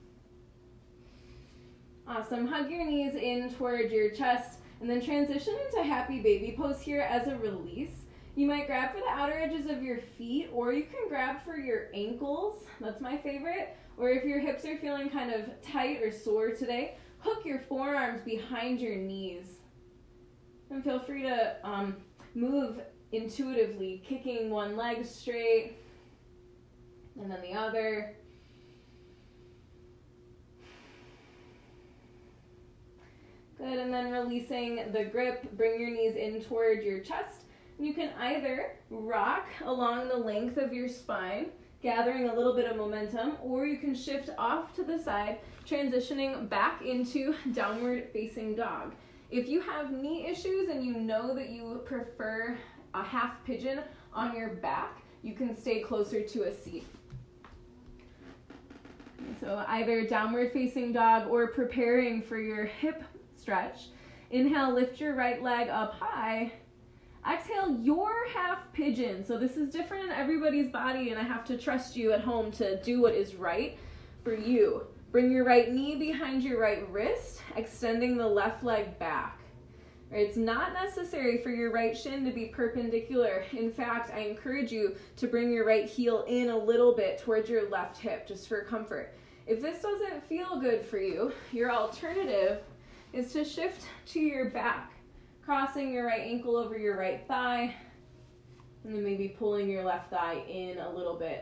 Awesome, hug your knees in toward your chest and then transition into happy baby pose here as a release. You might grab for the outer edges of your feet, or you can grab for your ankles. That's my favorite. Or if your hips are feeling kind of tight or sore today, hook your forearms behind your knees. And feel free to um, move intuitively, kicking one leg straight and then the other. Good, and then releasing the grip, bring your knees in toward your chest. You can either rock along the length of your spine, gathering a little bit of momentum, or you can shift off to the side, transitioning back into downward facing dog. If you have knee issues and you know that you prefer a half pigeon on your back, you can stay closer to a seat. So either downward facing dog or preparing for your hip stretch. Inhale, lift your right leg up high. Exhale, your half pigeon. So this is different in everybody's body, and I have to trust you at home to do what is right for you. Bring your right knee behind your right wrist, extending the left leg back. Right, it's not necessary for your right shin to be perpendicular. In fact, I encourage you to bring your right heel in a little bit towards your left hip, just for comfort. If this doesn't feel good for you, your alternative is to shift to your back, crossing your right ankle over your right thigh, and then maybe pulling your left thigh in a little bit.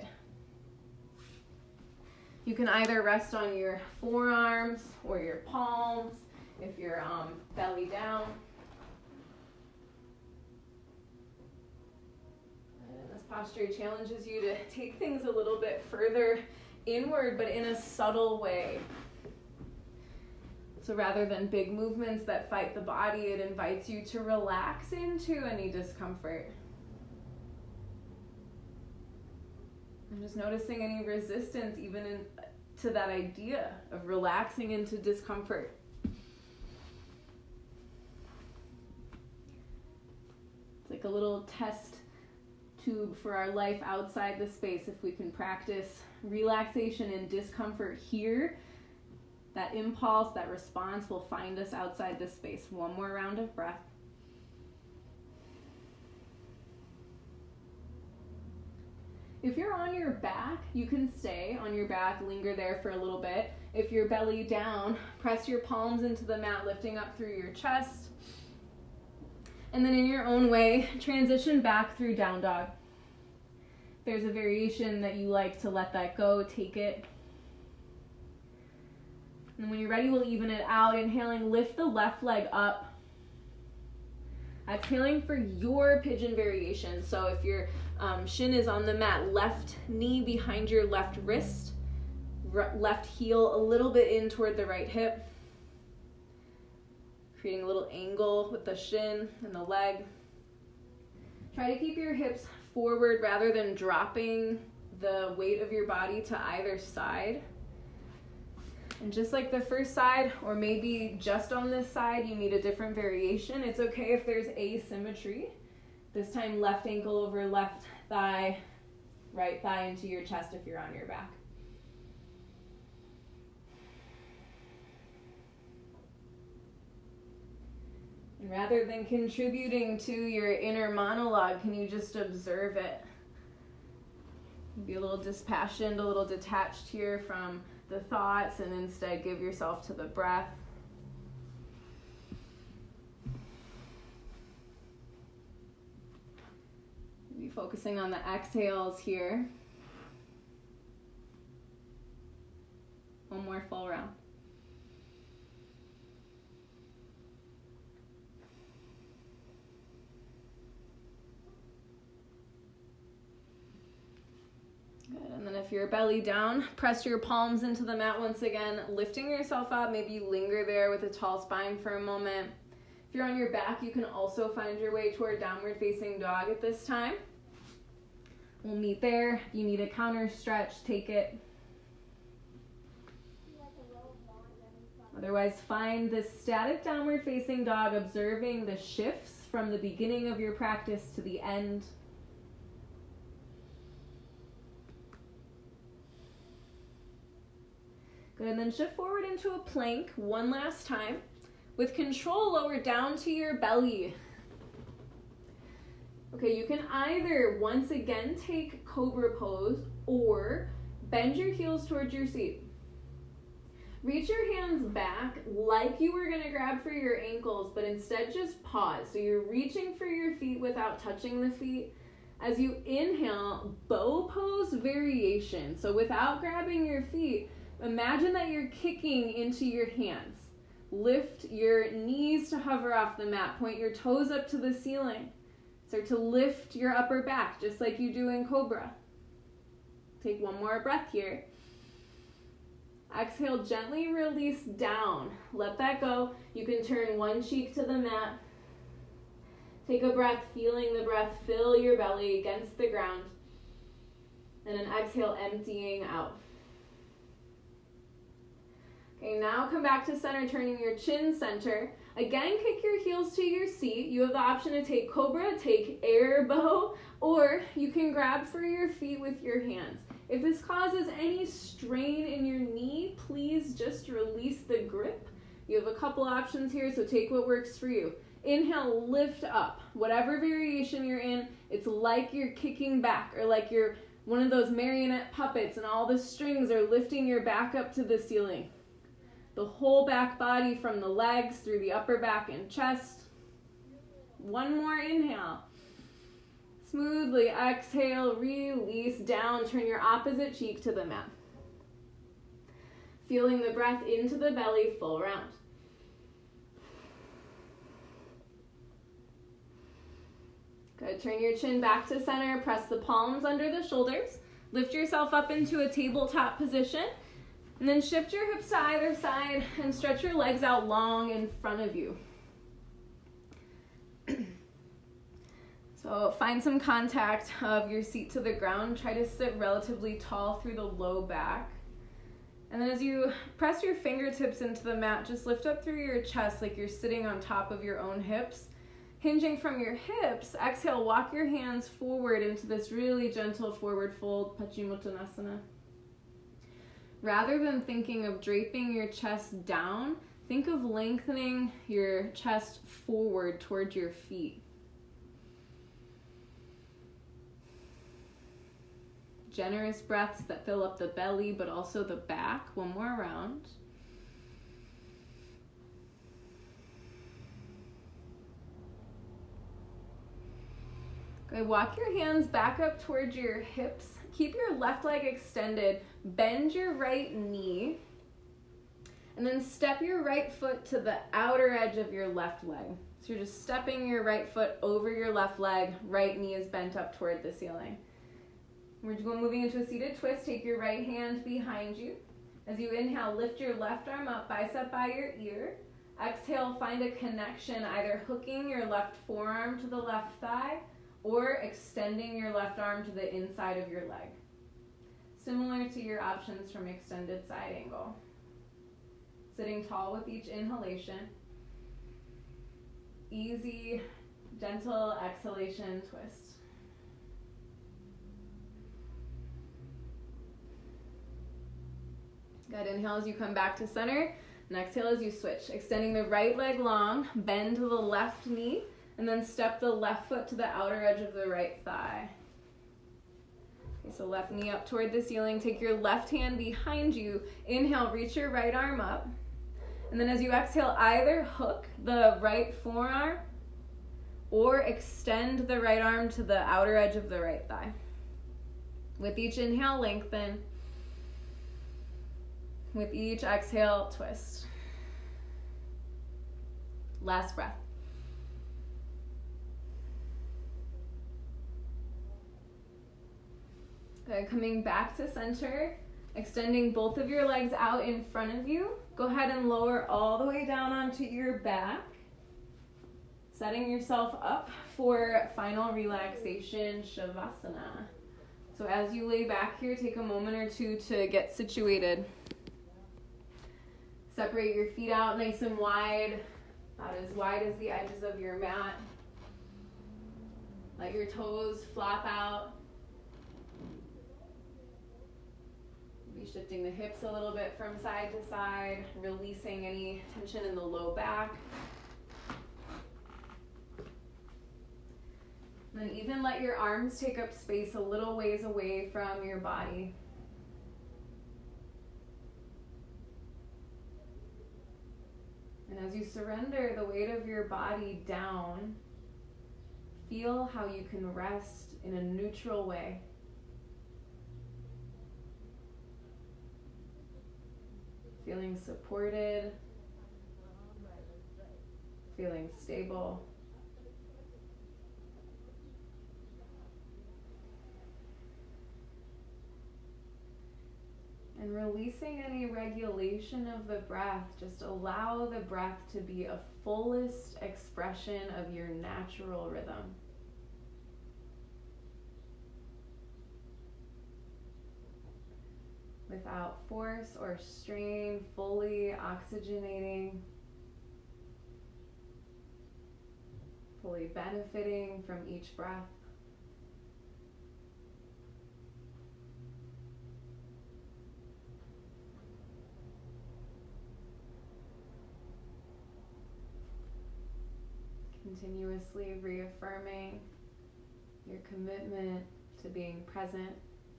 You can either rest on your forearms or your palms if you're um, belly down. And this posture challenges you to take things a little bit further inward, but in a subtle way. So rather than big movements that fight the body, it invites you to relax into any discomfort. I'm just noticing any resistance, even in to that idea of relaxing into discomfort. It's like a little test tube for our life outside the space. If we can practice relaxation and discomfort here, that impulse, that response will find us outside this space. One more round of breath. If you're on your back, you can stay on your back, linger there for a little bit. If you're belly down, press your palms into the mat, lifting up through your chest. And then in your own way, transition back through down dog. If there's a variation that you like to let that go, take it. And when you're ready, we'll even it out. Inhaling, lift the left leg up. Exhaling for your pigeon variation. So if your um, shin is on the mat, left knee behind your left wrist, left heel a little bit in toward the right hip. Creating a little angle with the shin and the leg. Try to keep your hips forward rather than dropping the weight of your body to either side. And just like the first side, or maybe just on this side, you need a different variation. It's okay if there's asymmetry. This time, left ankle over left thigh, right thigh into your chest if you're on your back. And rather than contributing to your inner monologue, can you just observe it? Be a little dispassionate, a little detached here from the thoughts, and instead give yourself to the breath. Be focusing on the exhales here. One more full round. Good, and then if you're belly down, press your palms into the mat once again, lifting yourself up. Maybe you linger there with a tall spine for a moment. If you're on your back, you can also find your way toward downward facing dog at this time. We'll meet there. If you need a counter stretch, take it. Otherwise, find this static downward facing dog, observing the shifts from the beginning of your practice to the end. Good, and then shift forward into a plank one last time. With control, lower down to your belly. Okay, you can either once again take cobra pose or bend your heels towards your seat. Reach your hands back like you were gonna grab for your ankles, but instead just pause. So you're reaching for your feet without touching the feet. As you inhale, bow pose variation. So without grabbing your feet, imagine that you're kicking into your hands. Lift your knees to hover off the mat. Point your toes up to the ceiling. Start to lift your upper back, just like you do in Cobra. Take one more breath here. Exhale, gently release down. Let that go. You can turn one cheek to the mat. Take a breath, feeling the breath fill your belly against the ground. And an exhale, emptying out. Okay, now come back to center, turning your chin center. Again, kick your heels to your seat. You have the option to take Cobra, take air bow, or you can grab for your feet with your hands. If this causes any strain in your knee, please just release the grip. You have a couple options here, so take what works for you. Inhale, lift up. Whatever variation you're in, it's like you're kicking back, or like you're one of those marionette puppets and all the strings are lifting your back up to the ceiling. The whole back body from the legs through the upper back and chest. One more inhale. Smoothly exhale, release down. Turn your opposite cheek to the mat. Feeling the breath into the belly, full round. Good, turn your chin back to center. Press the palms under the shoulders. Lift yourself up into a tabletop position. And then shift your hips to either side and stretch your legs out long in front of you. So find some contact of your seat to the ground. Try to sit relatively tall through the low back. And then as you press your fingertips into the mat, just lift up through your chest like you're sitting on top of your own hips. Hinging from your hips, exhale, walk your hands forward into this really gentle forward fold, Paschimottanasana. Rather than thinking of draping your chest down, think of lengthening your chest forward towards your feet. Generous breaths that fill up the belly, but also the back. One more round. Good. Walk your hands back up towards your hips. Keep your left leg extended. Bend your right knee. And then step your right foot to the outer edge of your left leg. So you're just stepping your right foot over your left leg. Right knee is bent up toward the ceiling. We're going moving into a seated twist. Take your right hand behind you. As you inhale, lift your left arm up, bicep by your ear. Exhale, find a connection, either hooking your left forearm to the left thigh or extending your left arm to the inside of your leg. Similar to your options from extended side angle. Sitting tall with each inhalation. Easy, gentle exhalation twist. Good. Inhale as you come back to center, and exhale as you switch. Extending the right leg long, bend the left knee, and then step the left foot to the outer edge of the right thigh. Okay, so left knee up toward the ceiling. Take your left hand behind you. Inhale, reach your right arm up. And then as you exhale, either hook the right forearm or extend the right arm to the outer edge of the right thigh. With each inhale, lengthen. With each exhale, twist. Last breath. Good. Coming back to center, extending both of your legs out in front of you. Go ahead and lower all the way down onto your back. Setting yourself up for final relaxation, Shavasana. So as you lay back here, take a moment or two to get situated. Separate your feet out nice and wide, about as wide as the edges of your mat. Let your toes flop out. Be shifting the hips a little bit from side to side, releasing any tension in the low back. And then even let your arms take up space a little ways away from your body. And as you surrender the weight of your body down, feel how you can rest in a neutral way. Feeling supported, feeling stable. And releasing any regulation of the breath, just allow the breath to be a fullest expression of your natural rhythm. Without force or strain, fully oxygenating, fully benefiting from each breath. Continuously reaffirming your commitment to being present.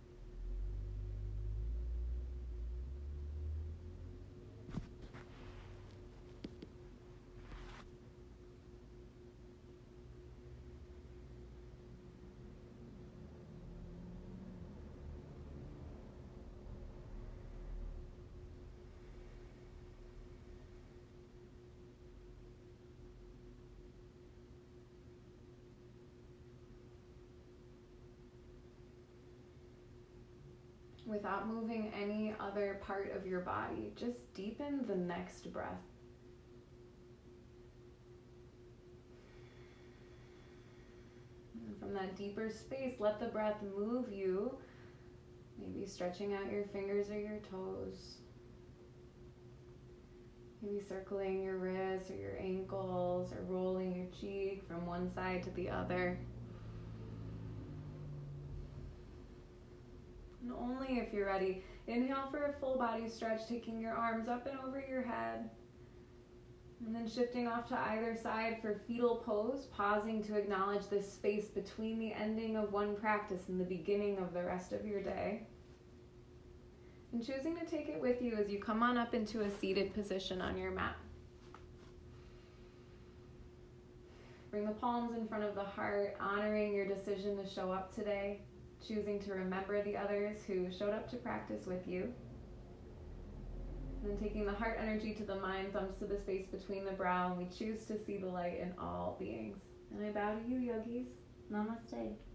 Without moving any other part of your body, just deepen the next breath. And from that deeper space, let the breath move you, maybe stretching out your fingers or your toes. Maybe circling your wrists or your ankles or rolling your cheek from one side to the other. And only if you're ready, inhale for a full body stretch, taking your arms up and over your head. And then shifting off to either side for fetal pose, pausing to acknowledge this space between the ending of one practice and the beginning of the rest of your day. And choosing to take it with you as you come on up into a seated position on your mat. Bring the palms in front of the heart, honoring your decision to show up today, choosing to remember the others who showed up to practice with you. And then taking the heart energy to the mind, thumbs to the space between the brow, and we choose to see the light in all beings. And I bow to you, yogis. Namaste.